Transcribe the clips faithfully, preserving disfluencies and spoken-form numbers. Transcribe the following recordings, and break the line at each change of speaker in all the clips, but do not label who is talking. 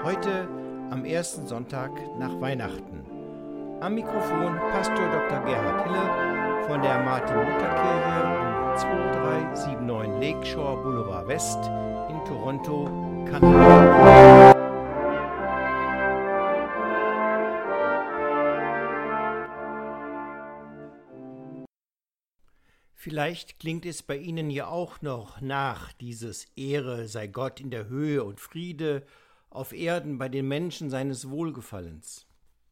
Heute am ersten Sonntag nach Weihnachten. Am Mikrofon Pastor Doktor Gerhard Hille von der Martin-Luther-Kirche am zwei drei sieben neun Lakeshore Boulevard West in Toronto, Kanada. Vielleicht klingt es bei Ihnen ja auch noch nach, dieses Ehre sei Gott in der Höhe und Friede auf Erden bei den Menschen seines Wohlgefallens.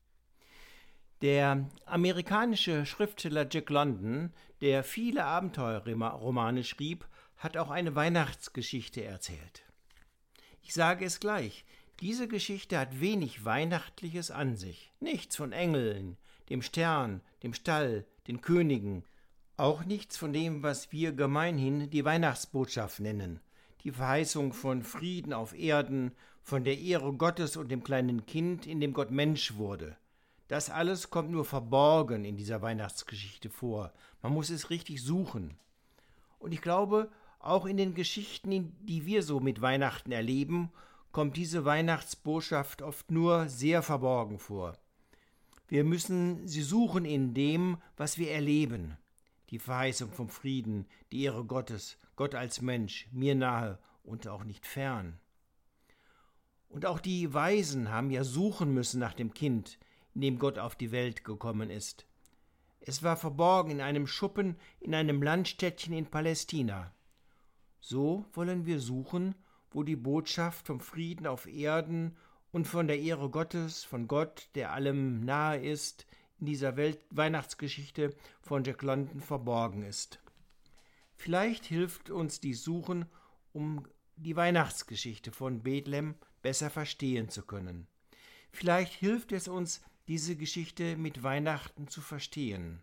Der amerikanische Schriftsteller Jack London, der viele Abenteuerromane schrieb, hat auch eine Weihnachtsgeschichte erzählt. Ich sage es gleich, diese Geschichte hat wenig Weihnachtliches an sich. Nichts von Engeln, dem Stern, dem Stall, den Königen. Auch nichts von dem, was wir gemeinhin die Weihnachtsbotschaft nennen. Die Verheißung von Frieden auf Erden, von der Ehre Gottes und dem kleinen Kind, in dem Gott Mensch wurde. Das alles kommt nur verborgen in dieser Weihnachtsgeschichte vor. Man muss es richtig suchen. Und ich glaube, auch in den Geschichten, die wir so mit Weihnachten erleben, kommt diese Weihnachtsbotschaft oft nur sehr verborgen vor. Wir müssen sie suchen in dem, was wir erleben. Die Verheißung vom Frieden, die Ehre Gottes, Gott als Mensch, mir nahe und auch nicht fern. Und auch die Weisen haben ja suchen müssen nach dem Kind, in dem Gott auf die Welt gekommen ist. Es war verborgen in einem Schuppen in einem Landstädtchen in Palästina. So wollen wir suchen, wo die Botschaft vom Frieden auf Erden und von der Ehre Gottes, von Gott, der allem nahe ist, in dieser Welt Weihnachtsgeschichte von Jack London verborgen ist. Vielleicht hilft uns dies Suchen, um die Weihnachtsgeschichte von Bethlehem besser verstehen zu können. Vielleicht hilft es uns, diese Geschichte mit Weihnachten zu verstehen.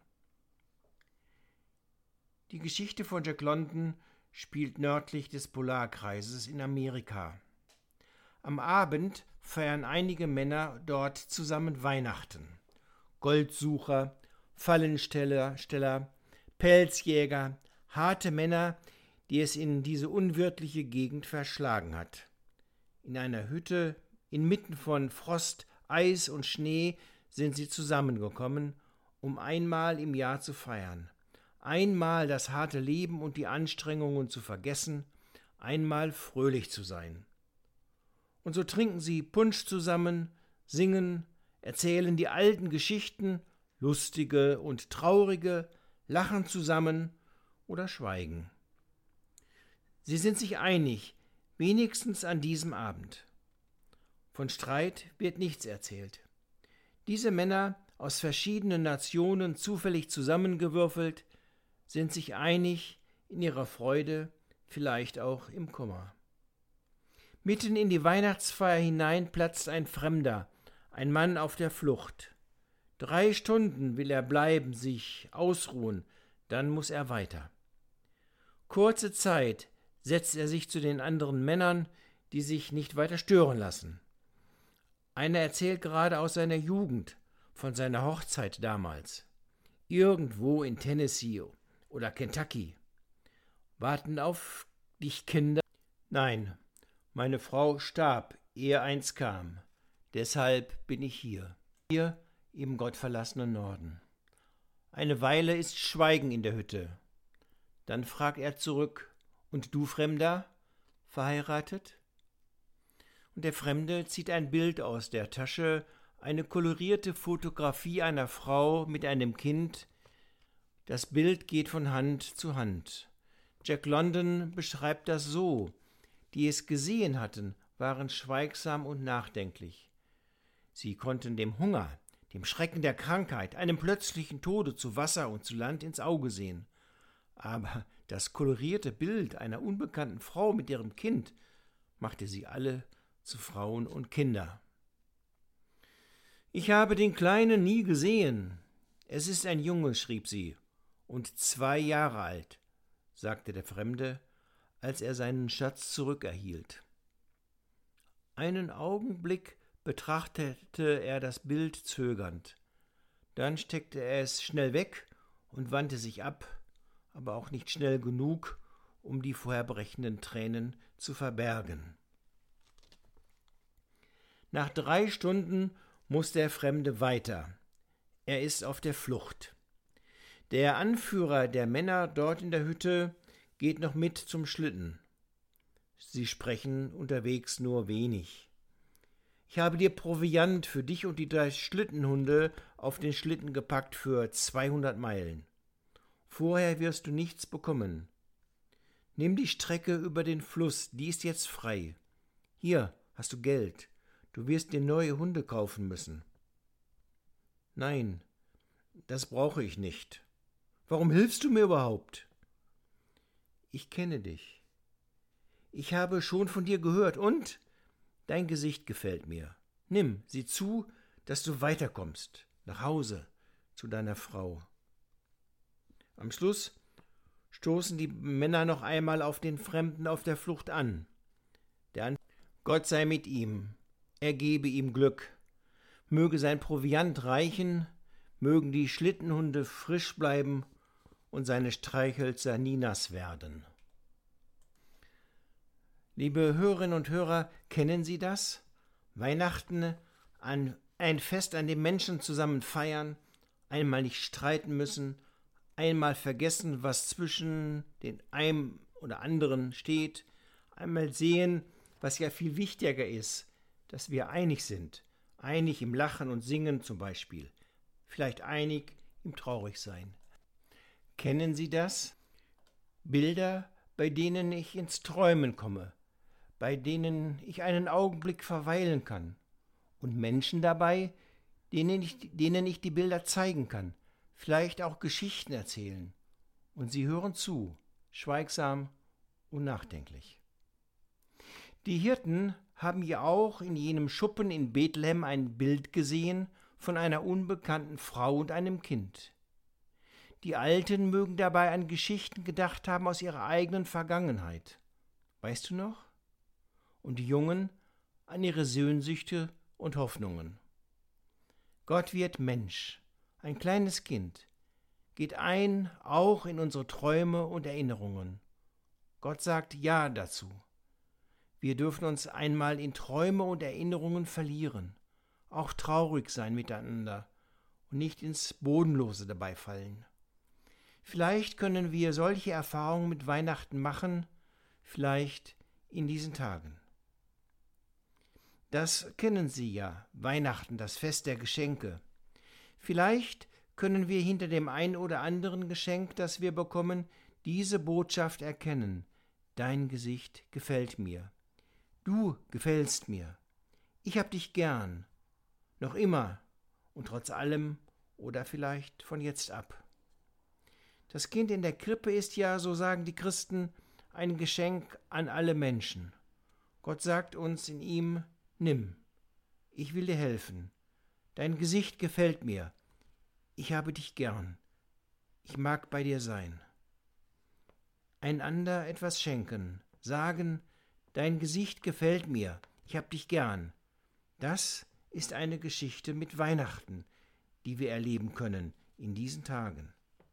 Die Geschichte von Jack London spielt nördlich des Polarkreises in Amerika. Am Abend feiern einige Männer dort zusammen Weihnachten. Goldsucher, Fallensteller, Steller, Pelzjäger, harte Männer, die es in diese unwirtliche Gegend verschlagen hat. In einer Hütte, inmitten von Frost, Eis und Schnee, sind sie zusammengekommen, um einmal im Jahr zu feiern. Einmal das harte Leben und die Anstrengungen zu vergessen, einmal fröhlich zu sein. Und so trinken sie Punsch zusammen, singen, erzählen die alten Geschichten, lustige und traurige, lachen zusammen oder schweigen. Sie sind sich einig, wenigstens an diesem Abend. Von Streit wird nichts erzählt. Diese Männer, aus verschiedenen Nationen zufällig zusammengewürfelt, sind sich einig in ihrer Freude, vielleicht auch im Kummer. Mitten in die Weihnachtsfeier hinein platzt ein Fremder, ein Mann auf der Flucht. Drei Stunden will er bleiben, sich ausruhen, dann muss er weiter. Kurze Zeit setzt er sich zu den anderen Männern, die sich nicht weiter stören lassen. Einer erzählt gerade aus seiner Jugend, von seiner Hochzeit damals. Irgendwo in Tennessee oder Kentucky. Warten auf dich, Kinder? Nein, meine Frau starb, ehe eins kam. Deshalb bin ich hier, hier im gottverlassenen Norden. Eine Weile ist Schweigen in der Hütte. Dann fragt er zurück, und du, Fremder, verheiratet? Und der Fremde zieht ein Bild aus der Tasche, eine kolorierte Fotografie einer Frau mit einem Kind. Das Bild geht von Hand zu Hand. Jack London beschreibt das so: Die es gesehen hatten, waren schweigsam und nachdenklich. Sie konnten dem Hunger, dem Schrecken der Krankheit, einem plötzlichen Tode zu Wasser und zu Land ins Auge sehen. Aber das kolorierte Bild einer unbekannten Frau mit ihrem Kind machte sie alle zu Frauen und Kinder. Ich habe den Kleinen nie gesehen. Es ist ein Junge, schrieb sie, und zwei Jahre alt, sagte der Fremde, als er seinen Schatz zurückerhielt. Einen Augenblick betrachtete er das Bild zögernd. Dann steckte er es schnell weg und wandte sich ab, aber auch nicht schnell genug, um die vorherbrechenden Tränen zu verbergen. Nach drei Stunden muss der Fremde weiter. Er ist auf der Flucht. Der Anführer der Männer dort in der Hütte geht noch mit zum Schlitten. Sie sprechen unterwegs nur wenig. Ich habe dir Proviant für dich und die drei Schlittenhunde auf den Schlitten gepackt für zweihundert Meilen. Vorher wirst du nichts bekommen. Nimm die Strecke über den Fluss, die ist jetzt frei. Hier hast du Geld. Du wirst dir neue Hunde kaufen müssen. Nein, das brauche ich nicht. Warum hilfst du mir überhaupt? Ich kenne dich. Ich habe schon von dir gehört und dein Gesicht gefällt mir. Nimm, sieh zu, dass du weiterkommst, nach Hause, zu deiner Frau. Am Schluss stoßen die Männer noch einmal auf den Fremden auf der Flucht an. Der An- Gott sei mit ihm, er gebe ihm Glück. Möge sein Proviant reichen, mögen die Schlittenhunde frisch bleiben und seine Streichhölzer nie nass werden. Liebe Hörerinnen und Hörer, kennen Sie das? Weihnachten, ein, ein Fest, an dem Menschen zusammen feiern, einmal nicht streiten müssen, einmal vergessen, was zwischen den einem oder anderen steht, einmal sehen, was ja viel wichtiger ist, dass wir einig sind, einig im Lachen und Singen zum Beispiel, vielleicht einig im Traurigsein. Kennen Sie das? Bilder, bei denen ich ins Träumen komme, bei denen ich einen Augenblick verweilen kann und Menschen dabei, denen ich, denen ich die Bilder zeigen kann, vielleicht auch Geschichten erzählen und sie hören zu, schweigsam und nachdenklich. Die Hirten haben ja auch in jenem Schuppen in Bethlehem ein Bild gesehen von einer unbekannten Frau und einem Kind. Die Alten mögen dabei an Geschichten gedacht haben aus ihrer eigenen Vergangenheit. Weißt du noch? Und die Jungen an ihre Sehnsüchte und Hoffnungen. Gott wird Mensch, ein kleines Kind, geht ein auch in unsere Träume und Erinnerungen. Gott sagt Ja dazu. Wir dürfen uns einmal in Träume und Erinnerungen verlieren, auch traurig sein miteinander und nicht ins Bodenlose dabei fallen. Vielleicht können wir solche Erfahrungen mit Weihnachten machen, vielleicht in diesen Tagen. Das kennen Sie ja, Weihnachten, das Fest der Geschenke. Vielleicht können wir hinter dem ein oder anderen Geschenk, das wir bekommen, diese Botschaft erkennen. Dein Gesicht gefällt mir. Du gefällst mir. Ich hab dich gern. Noch immer und trotz allem oder vielleicht von jetzt ab. Das Kind in der Krippe ist ja, so sagen die Christen, ein Geschenk an alle Menschen. Gott sagt uns in ihm, nimm, ich will dir helfen. Dein Gesicht gefällt mir. Ich habe dich gern. Ich mag bei dir sein. Einander etwas schenken, sagen, dein Gesicht gefällt mir, ich hab dich gern. Das ist eine Geschichte mit Weihnachten, die wir erleben können in diesen Tagen.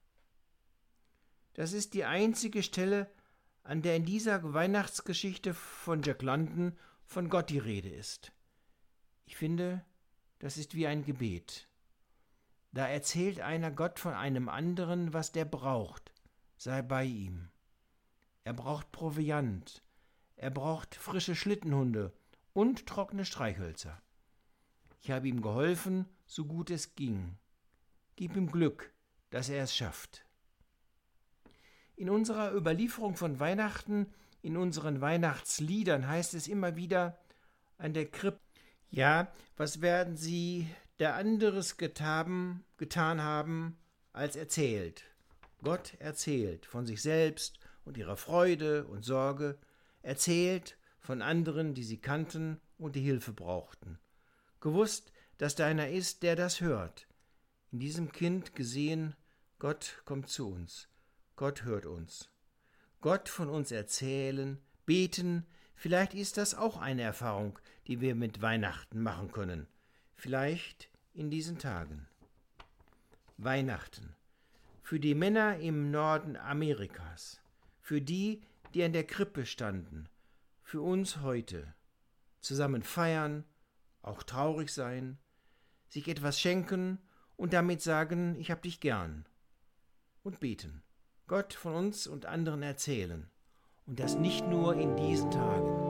Das ist die einzige Stelle, an der in dieser Weihnachtsgeschichte von Jack London von Gott die Rede ist. Ich finde, das ist wie ein Gebet. Da erzählt einer Gott von einem anderen, was der braucht, sei bei ihm. Er braucht Proviant, er braucht frische Schlittenhunde und trockene Streichhölzer. Ich habe ihm geholfen, so gut es ging. Gib ihm Glück, dass er es schafft. In unserer Überlieferung von Weihnachten, in unseren Weihnachtsliedern heißt es immer wieder an der Krippe, ja, was werden sie der anderes getan, getan haben, als erzählt. Gott erzählt von sich selbst und ihrer Freude und Sorge, erzählt von anderen, die sie kannten und die Hilfe brauchten. Gewusst, dass da einer ist, der das hört. In diesem Kind gesehen, Gott kommt zu uns. Gott hört uns. Gott von uns erzählen, beten, vielleicht ist das auch eine Erfahrung, die wir mit Weihnachten machen können. Vielleicht in diesen Tagen. Weihnachten. Für die Männer im Norden Amerikas. Für die, die an der Krippe standen. Für uns heute. Zusammen feiern, auch traurig sein, sich etwas schenken und damit sagen, ich hab dich gern. Und beten, Gott von uns und anderen erzählen. Und das nicht nur in diesen Tagen.